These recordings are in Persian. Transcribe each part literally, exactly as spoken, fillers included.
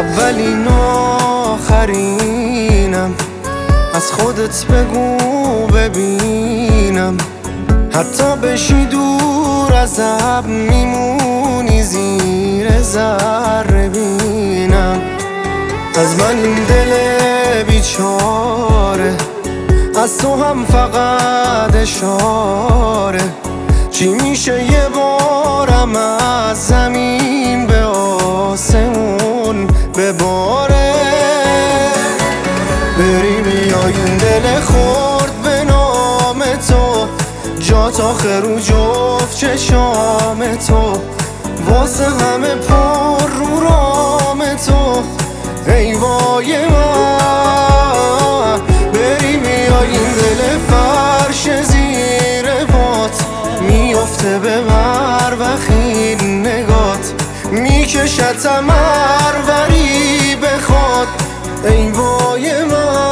اولین آخرینم، از خودت بگو ببینم، حتی بشی دور از اب میمونی زیر ذره بینم. از من این دل بیچاره، از تو هم فقط اشاره. چی میشه یه بارم از زمین به آسمون بباره؟ بری بیای این دل خورد به نام تو، جات آخر رو جفت چشام تو، واسه همه پر رو رام تو. ای وای من، بری بیای این دل فرش زیر پات، میفته به مروخین نگات، میکشد تمروری بخواد. ای وای من،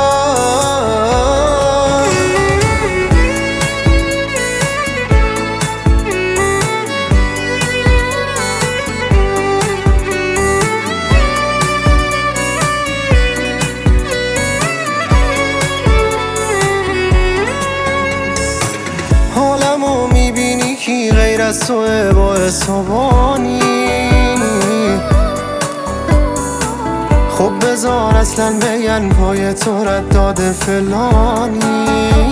حالمو میبینی کی غیر از توه با حسابانی؟ خب بذار اصلا بگن پای تو رد داده فلانی.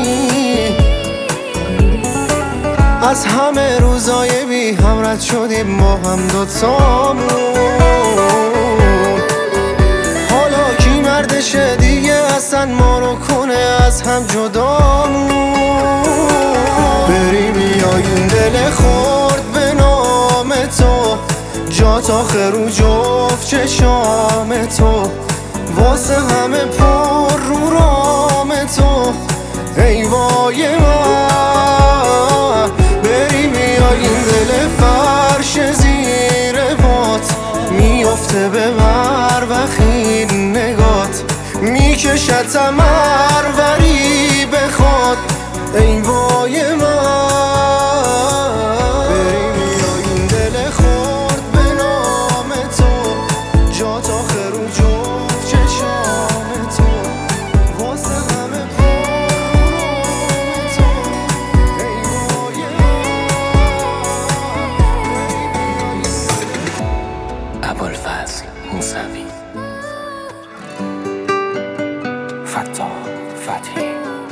از همه روزای بی هم رد شدیم با هم دوتامون، حالا کی مردشه دیگه اصلا ما رو کنه از هم جدامون؟ بری بیای این دل خورد به نام تو، جات آخر رو جفت چشام تو، واسه همه پر رو رام تو. ای وای من، بری بیای این دل فرش زیر پات، میفته به مروخین نگات، میکشد تمروری بخواد. ای وای من، بری بیای این دل خورد به نام تو، جات آخر رو جفت چشام تو، واسه همه پر رو رام تو. ای وای من. ابوالفضل موسوی، فتاح فتحی.